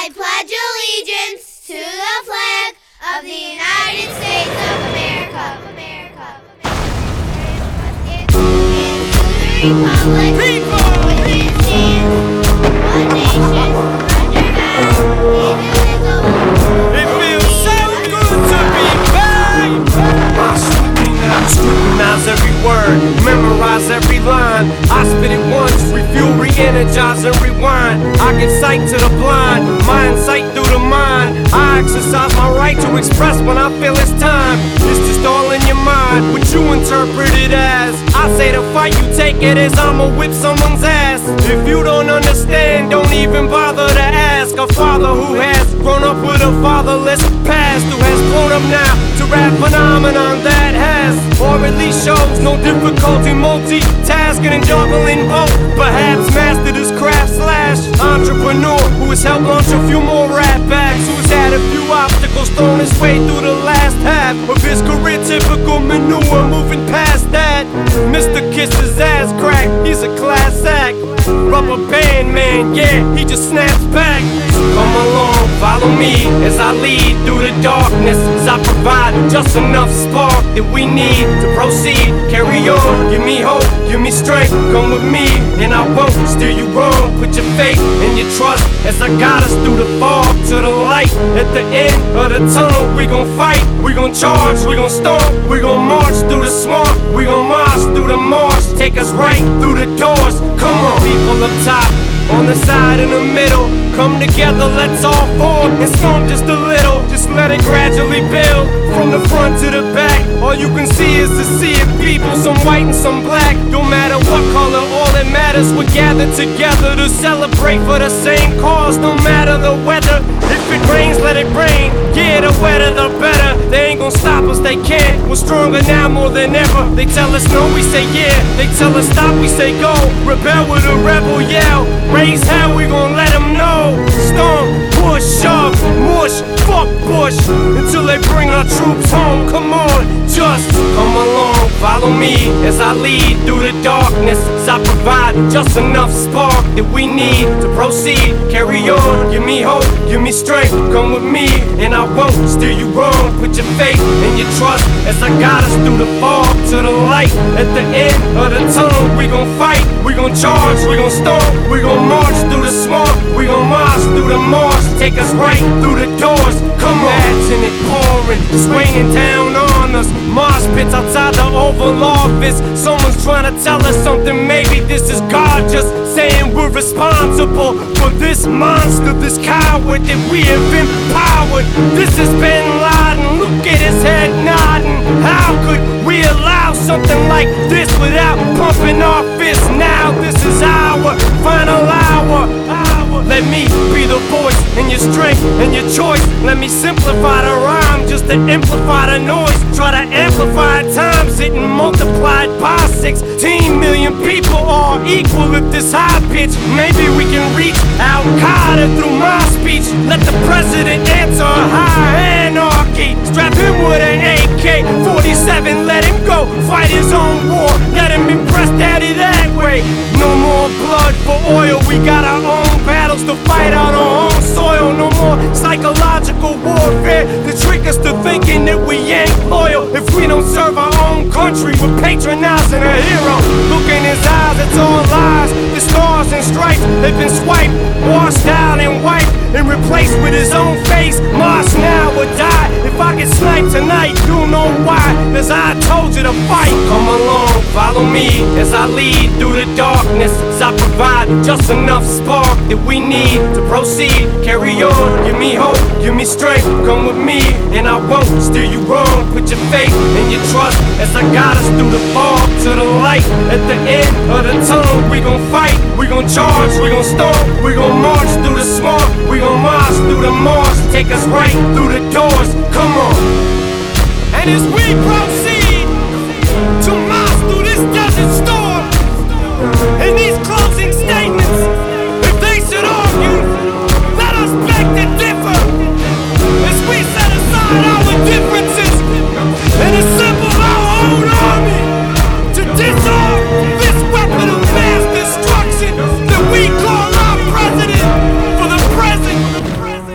I pledge allegiance to the flag of the United States of America, and to the republic which it stands, one nation, under God, indivisible. It feels so good to be back. Scrutinize every word, memorize every line. I spit it once, refuel, re-energize and rewind. I give sight to the blind, mind sight through the mind. I exercise my right to express when I feel it's time. It's just all in your mind, what you interpret it as. I say the fight, you take it as I'ma whip someone's ass. If you don't understand, don't even bother to ask. A father who has grown up with a fatherless past, who has grown up now to rap phenomenon that has, or at least shows no difficulty multitasking and juggling both. Perhaps mastered his craft slash entrepreneur who has helped launch a few more rap acts, who's had a few obstacles thrown his way through the last half of his career. Typical manure, moving past that. Mr. Kiss his ass crack, he's a class act. Rubber band man, yeah, he just snaps back. So come along, follow me as I lead through the darkness, as I provide just enough spark that we need to proceed. Carry on, give me hope, give me strength. Come with me and I won't steer you wrong. Put your faith and your trust as I guide us through the fog to the light. At the end of the tunnel, we gon' fight, we gon' charge, we gon' storm, we gon' march through the swamp, we gon' march through the marsh. Take us right through the doors. Come on, people up top, on the side, in the middle, come together, let's all form and storm just a little. Just let it gradually build from the front to the back. All you can see is the sea of people, some white and some black. Don't matter what color, all that matters, we're gathered together to celebrate for the same cause. No matter the weather, if it rains, let it rain. Yeah, the wetter the better. They ain't gon' stop us, they can't. We're stronger now more than ever. They tell us no, we say yeah. They tell us stop, we say go. Rebel with a rebel yell. Raise hell, we gon' let them know. Storm, push, shove, mush, fuck Bush, until they bring our troops home. Come on, just come along, follow me as I lead through the darkness, as I provide just enough spark that we need to proceed. Carry on, give me hope, give me strength. Come with me and I won't steer you wrong. Put your faith and your trust as I guide us through the fog to the light. At the end of the tunnel, we gon' fight, we gon' charge, we gon' storm, we gon' march through the swamp, we gon' march through the marsh. Take us right through the doors. Come on, imagine it pouring, it's raining down on us. Mosh pits outside the Oval Office. Someone's trying to tell us something. Maybe this is God just saying we're responsible for this monster, this coward that we have empowered. This is Bin Laden, look at his head nodding. How could we allow something like this without pumping our fists? Now this is our final hour. Let me be the voice and your strength and your choice. Let me simplify the rhyme just to amplify the noise. Try to amplify times it and multiplied by 16 million people are equal at this high pitch. Maybe we can reach Al-Qaeda through my speech. Let the president answer high anarchy. Strap him with an AK-47, let him go fight his own war. Let him impress daddy that way. No more blood for oil, we got our own battles to fight on our own soil. No more psychological warfare to trick us to thinking that we ain't loyal. If we don't serve our own country, we're patronizing a hero. Look in his eyes, it's all lies. The stars and stripes, they've been swiped, washed out and wiped, and replaced with his own face. March now or die. If I get sniped tonight, you'll know why, cause I told you to fight. Come along, follow me as I lead through the darkness, as I provide just enough spark that we need to proceed. Carry on, give me hope, give me strength. Come with me and I won't steer you wrong. Put your faith and your trust as I guide us through the fog to the light. At the end of the tunnel, we gon' fight, we gon' charge, we gon' storm, we gon' march through the swamp, we gon' march through the marsh. Take us right through the doors. Come on. And as we proceed to march through this desert storm, in these closing statements, if they should argue, let us beg to differ, as we set aside our differences and assemble our own army to disarm this weapon of mass destruction that we call our president for the present